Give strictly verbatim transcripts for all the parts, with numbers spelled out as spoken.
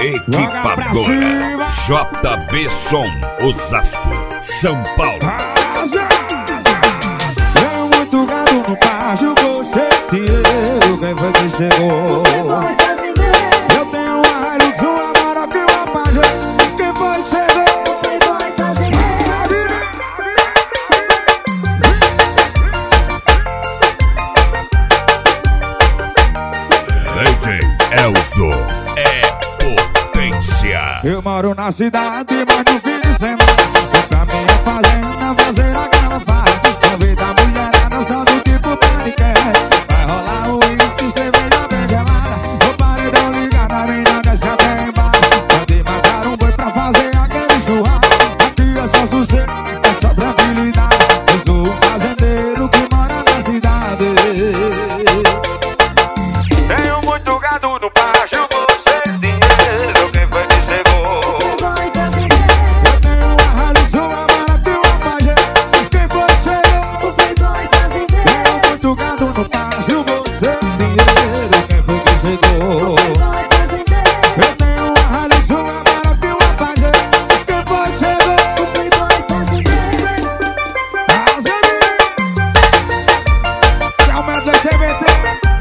Equipadora J B Som, Osasco, São Paulo. Tenho muito gado no págio, você dinheiro, quem foi que chegou? Eu tenho uma Hilux, uma Amarok e uma Pajero, quem foi que chegou? D J Elzo é potência. Eu moro na cidade, mas no fim de semana vou pra minha fazenda fazer aquela farra. Convida a mulherada só do tipo paniquete. Vai rolar o uísque, cerveja bem gelada. O paredão ligado, a mina desce até embaixo. Pode matar um boi pra fazer aquele churrasco. Aqui é só sossego, é só tranquilidade. Eu sou o fazendeiro que mora na cidade. Tenho muito gado no pátio, você dinheiro, quem foi que chegou? Eu tenho uma Hilux, uma Amarok e uma Pajero, quem foi que chegou? Tenho muito gado no pátio, você dinheiro, quem foi que chegou? Eu tenho uma Hilux, uma Amarok e uma Pajero, quem foi que chegou? Tchau, meu T V T.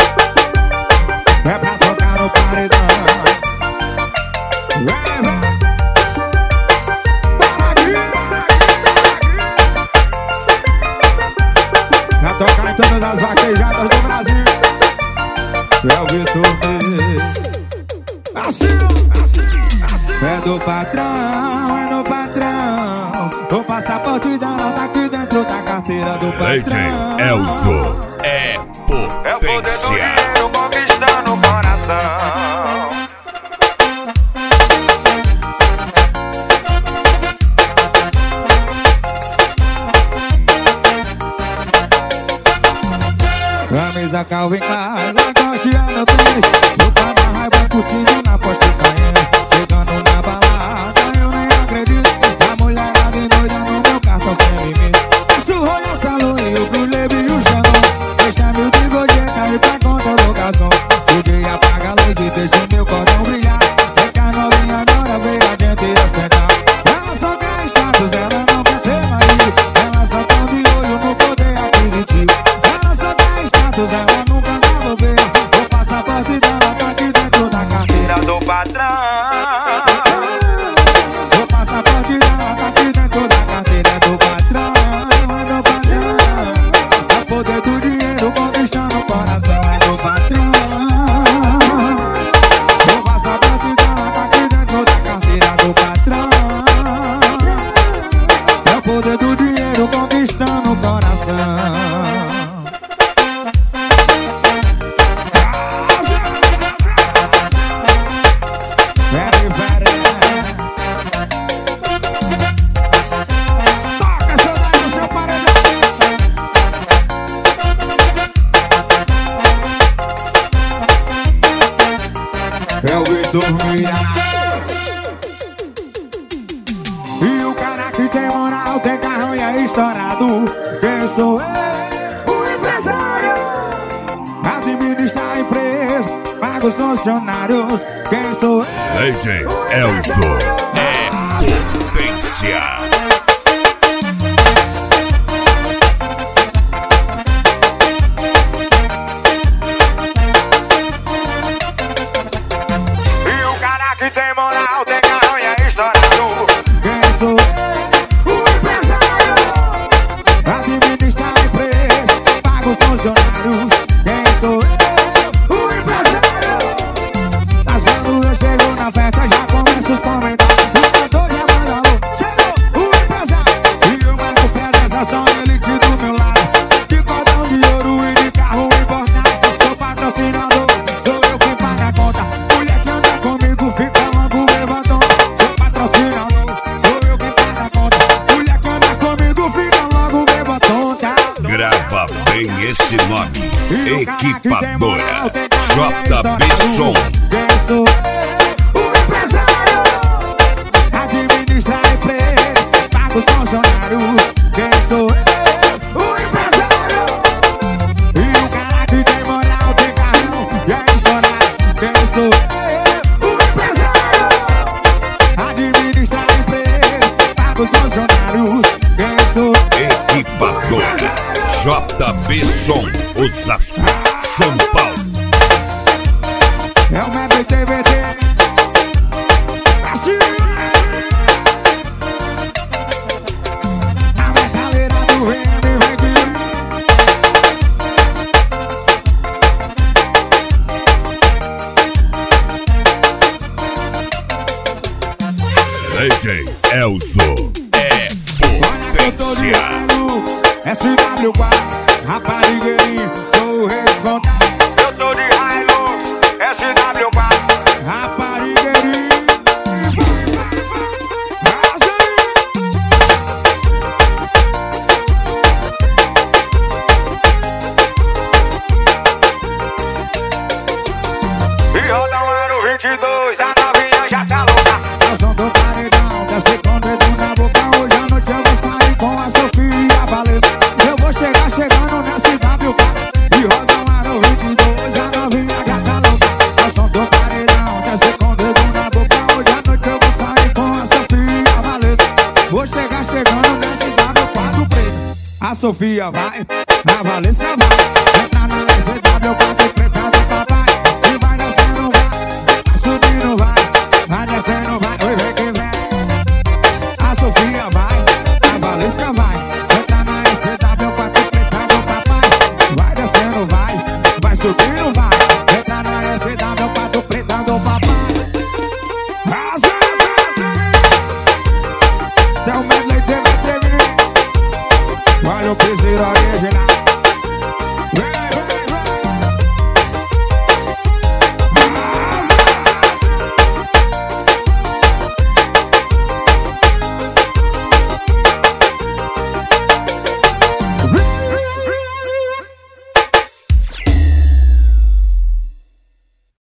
É pra tocar no paredão. Vai, vai. Bora aqui. Pra tocar em todas as vaquejadas do Brasil. É o Vitor B. Assim, é do patrão, é do patrão. O passaporte dela tá aqui dentro da carteira do D J patrão. Elzo é É o poder do potência. dinheiro conquistando o coração. Camisa Calvin Klein, Lacoste no tênis. No carro raiva curtindo na Porsche Cayenne. Chegando na balada, eu nem acredito. A mulherada endoida no meu cartão sem limite. Cachorro e o salão e o Brulebi e o Xandão. Deixa meu trigogeta aí pra conta do garçom. O dia apaga a luz e deixa o meu cordão brilhar. É que a novinha agora veio a gente ostentar. Ela só quer status, ela não quer ter marido. Ela só tá de olho no poder aquisitivo. Ela só quer status, ela nunca dá bobeira. O passaporte dela tá aqui dentro da carteira do patrão. O passaporte dela tá aqui dentro da carteira do patrão. É do patrão. É o poder do dinheiro conquistando o coração. É do patrão. O passaporte dela tá aqui dentro da carteira do patrão. É o poder do dinheiro conquistando o coração. Very, very. Toca essa daí no seu paredão. É o Vitor Miranda. E o cara que tem moral, tem carrão e é estourado. Quem sou eu? O empresário. Administra a empresa, paga os funcionários. Quem sou eu? D J Elzo é potência. E o cara que tem moral, tem carrão e é estourado. Quem sou eu? O empresário. Administra a empresa, paga os funcionários. Quem sou eu? O empresário. Mas quando eu chego na festa já começo os comentários. O cantor já manda alô, chegou o empresário. E eu marco presença, só ele que do meu lado. De cordão de ouro e de carro importado. Sou patrocinador, sou eu quem paga a conta. Mulher que anda comigo fica logo levantando. Sou patrocinador, sou eu quem paga a conta. Mulher que anda comigo fica logo levantando. Grava bem esse nome. E o cara que tem Equipadora moral, tem carro e é J B estourado. Som. Quem sou eu? O empresário. Administra a empresa, paga os funcionários. Quem sou eu? O empresário. E o cara que tem moral, tem carrão e é estourado. Quem sou eu? O empresário. J B Som, Osasco, São Paulo. É o Meb T V T. A metaleira do R M vem que D J Elzo é potência. S W quatro, raparigueirinho, sou o responsável. Eu tô de Hilux, S W quatro, raparigueirinho. E roda um ano vinte e dois, a novinha já tá louca. Eu sou do paredão, desce com o dedo na boca. Hoje à noite eu vou sair com a Sofia Valesca. Eu vou chegar chegando na S W quatro. E roda um ano vinte e dois, a novinha já tá louca. Eu sou do paredão, desce com o dedo na boca. Hoje à noite eu vou sair com a Sofia Valesca. Vou chegar chegando na S W quatro preto. A Sofia vai, a Valesca vai. Entra na S W quatro.